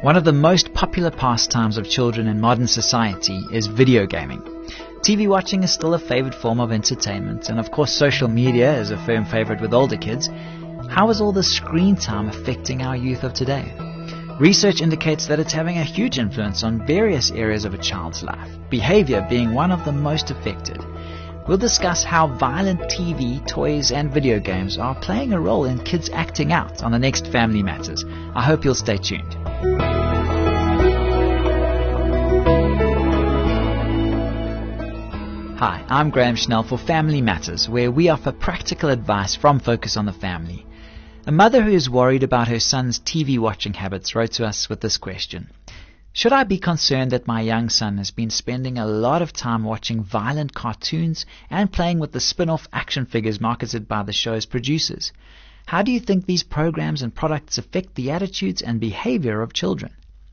One of the most popular pastimes of children in modern society is video gaming. TV watching is still a favorite form of entertainment, and of course social media is a firm favorite with older kids. How is all this screen time affecting our youth of today? Research indicates that it's having a huge influence on various areas of a child's life, behavior being one of the most affected. We'll discuss how violent TV, toys and video games are playing a role in kids acting out on the next Family Matters. I hope you'll stay tuned. Hi, I'm Graham Schnell for Family Matters, where we offer practical advice from Focus on the Family. A mother who is worried about her son's TV watching habits wrote to us with this question. Should I be concerned that my young son has been spending a lot of time watching violent cartoons and playing with the spin-off action figures marketed by the show's producers? How do you think these programs and products affect the attitudes and behavior of children?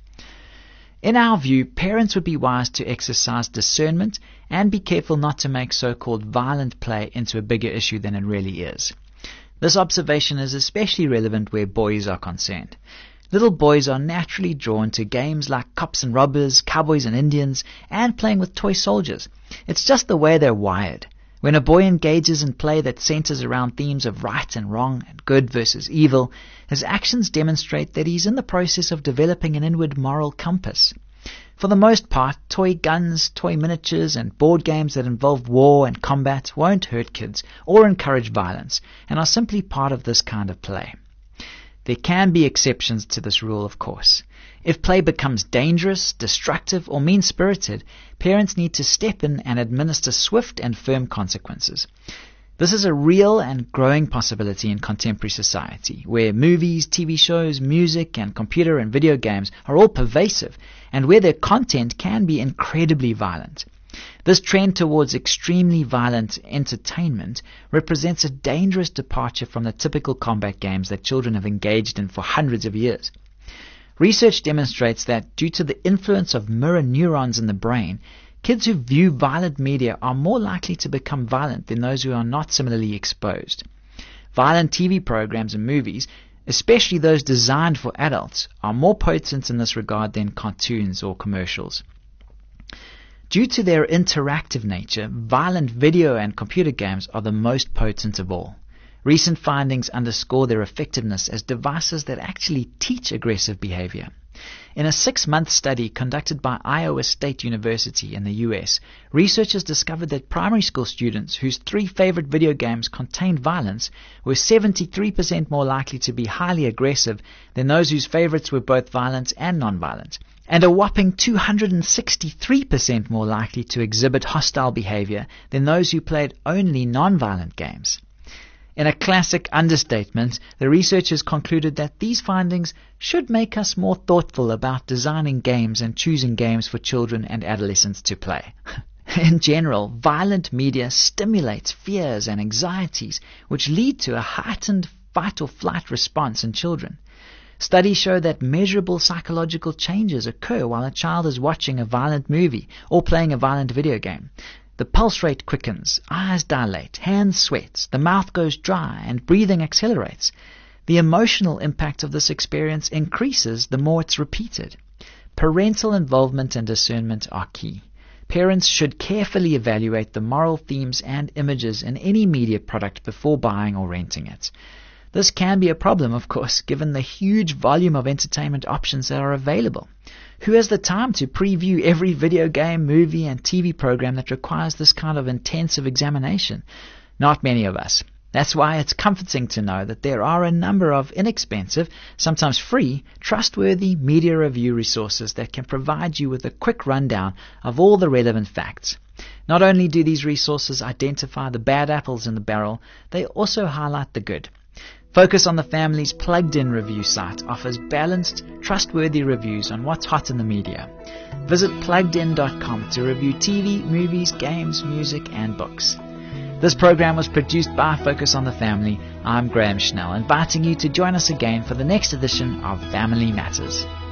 In our view, parents would be wise to exercise discernment and be careful not to make so-called violent play into a bigger issue than it really is. This observation is especially relevant where boys are concerned. Little boys are naturally drawn to games like cops and robbers, cowboys and Indians, and playing with toy soldiers. It's just the way they're wired. When a boy engages in play that centers around themes of right and wrong and good versus evil, his actions demonstrate that he's in the process of developing an inward moral compass. For the most part, toy guns, toy miniatures, and board games that involve war and combat won't hurt kids or encourage violence, and are simply part of this kind of play. There can be exceptions to this rule, of course. If play becomes dangerous, destructive, or mean-spirited, parents need to step in and administer swift and firm consequences. This is a real and growing possibility in contemporary society, where movies, TV shows, music, and computer and video games are all pervasive, and where their content can be incredibly violent. This trend towards extremely violent entertainment represents a dangerous departure from the typical combat games that children have engaged in for hundreds of years. Research demonstrates that due to the influence of mirror neurons in the brain, kids who view violent media are more likely to become violent than those who are not similarly exposed. Violent TV programs and movies, especially those designed for adults, are more potent in this regard than cartoons or commercials. Due to their interactive nature, violent video and computer games are the most potent of all. Recent findings underscore their effectiveness as devices that actually teach aggressive behavior. In a 6-month study conducted by Iowa State University in the US, researchers discovered that primary school students whose 3 favorite video games contained violence were 73% more likely to be highly aggressive than those whose favorites were both violent and non-violent, and a whopping 263% more likely to exhibit hostile behavior than those who played only non-violent games. In a classic understatement, the researchers concluded that these findings should make us more thoughtful about designing games and choosing games for children and adolescents to play. In general, violent media stimulates fears and anxieties, which lead to a heightened fight-or-flight response in children. Studies show that measurable psychological changes occur while a child is watching a violent movie or playing a violent video game. The pulse rate quickens, eyes dilate, hands sweat, the mouth goes dry, and breathing accelerates. The emotional impact of this experience increases the more it's repeated. Parental involvement and discernment are key. Parents should carefully evaluate the moral themes and images in any media product before buying or renting it. This can be a problem, of course, given the huge volume of entertainment options that are available. Who has the time to preview every video game, movie, and TV program that requires this kind of intensive examination? Not many of us. That's why it's comforting to know that there are a number of inexpensive, sometimes free, trustworthy media review resources that can provide you with a quick rundown of all the relevant facts. Not only do these resources identify the bad apples in the barrel, they also highlight the good. Focus on the Family's Plugged-In review site offers balanced, trustworthy reviews on what's hot in the media. Visit pluggedin.com to review TV, movies, games, music, and books. This program was produced by Focus on the Family. I'm Graham Schnell, inviting you to join us again for the next edition of Family Matters.